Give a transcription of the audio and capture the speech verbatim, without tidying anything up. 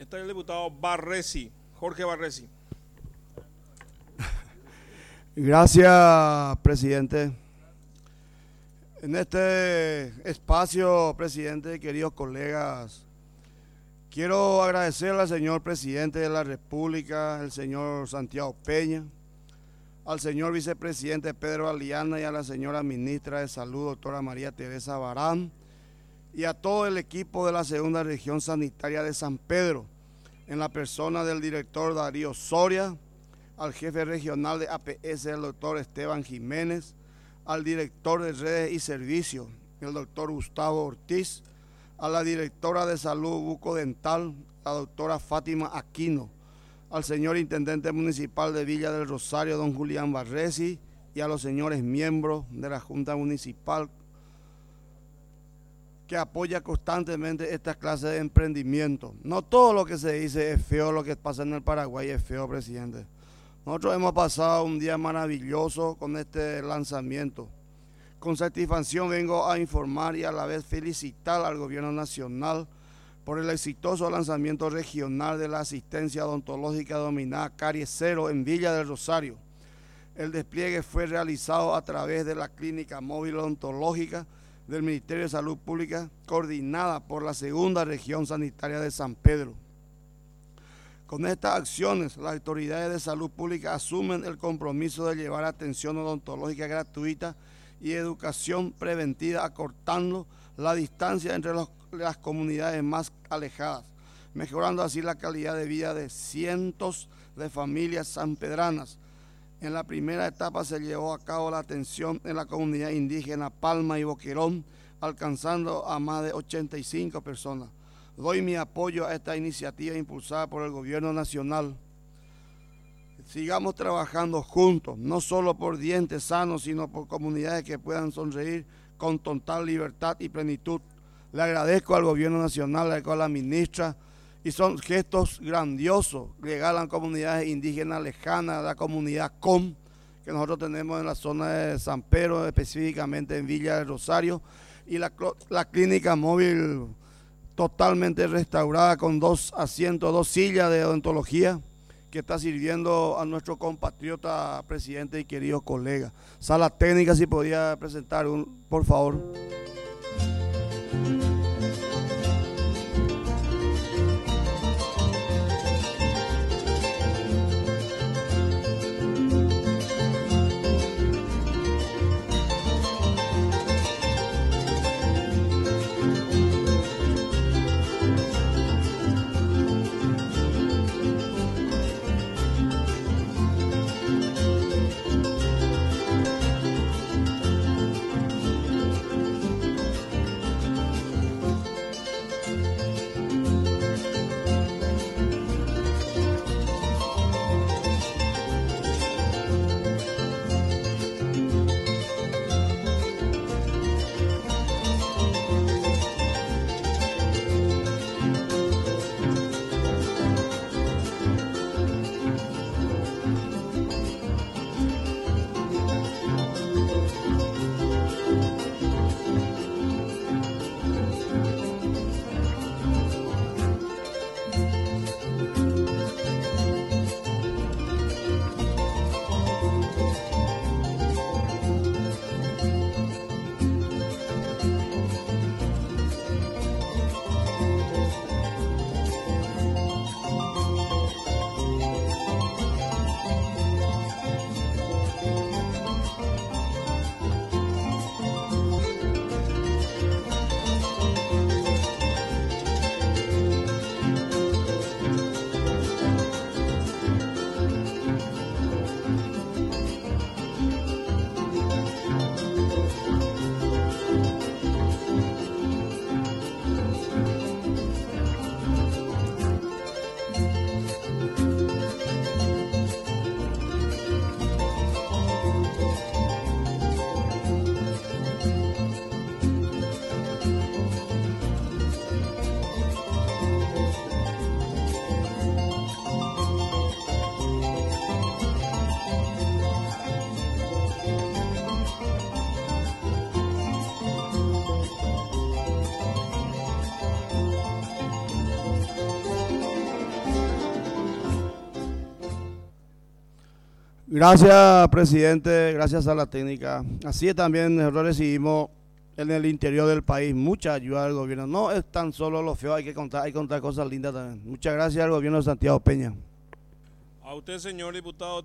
Está el diputado Barresi, Jorge Barresi. Gracias, presidente. En este espacio, presidente, queridos colegas, quiero agradecerle al señor presidente de la República, el señor Santiago Peña, al señor vicepresidente Pedro Aliana y a la señora ministra de Salud, doctora María Teresa Barán, y a todo el equipo de la Segunda Región Sanitaria de San Pedro, en la persona del director Darío Soria, al jefe regional de A P S, el doctor Esteban Jiménez, al director de redes y servicios, el doctor Gustavo Ortiz, a la directora de salud bucodental, la doctora Fátima Aquino, al señor intendente municipal de Villa del Rosario, don Julián Barresi, y a los señores miembros de la Junta Municipal que apoya constantemente esta clase de emprendimiento. No todo lo que se dice es feo, lo que pasa en el Paraguay es feo, presidente. Nosotros hemos pasado un día maravilloso con este lanzamiento. Con satisfacción vengo a informar y a la vez felicitar al gobierno nacional por el exitoso lanzamiento regional de la asistencia odontológica denominada Caries Cero en Villa del Rosario. El despliegue fue realizado a través de la Clínica Móvil Odontológica del Ministerio de Salud Pública, coordinada por la Segunda Región Sanitaria de San Pedro. Con estas acciones, las autoridades de salud pública asumen el compromiso de llevar atención odontológica gratuita y educación preventiva, acortando la distancia entre los, las comunidades más alejadas, mejorando así la calidad de vida de cientos de familias sanpedranas. En la primera etapa se llevó a cabo la atención en la comunidad indígena Palma y Boquerón, alcanzando a más de ochenta y cinco personas. Doy mi apoyo a esta iniciativa impulsada por el gobierno nacional. Sigamos trabajando juntos, no solo por dientes sanos, sino por comunidades que puedan sonreír con total libertad y plenitud. Le agradezco al gobierno nacional, le agradezco a la ministra, y son gestos grandiosos llegar a las comunidades indígenas lejanas, a la comunidad C O M, que nosotros tenemos en la zona de San Pedro, específicamente en Villa del Rosario, y la, la clínica móvil totalmente restaurada con dos asientos, dos sillas de odontología que está sirviendo a nuestro compatriota, presidente y querido colega. Sala técnica, si podía presentar un, por favor. Gracias, presidente, gracias a la técnica. Así es, también nosotros recibimos en el interior del país mucha ayuda del gobierno. No es tan solo lo feo, hay que contar, hay que contar cosas lindas también. Muchas gracias al gobierno de Santiago Peña. A usted, señor diputado.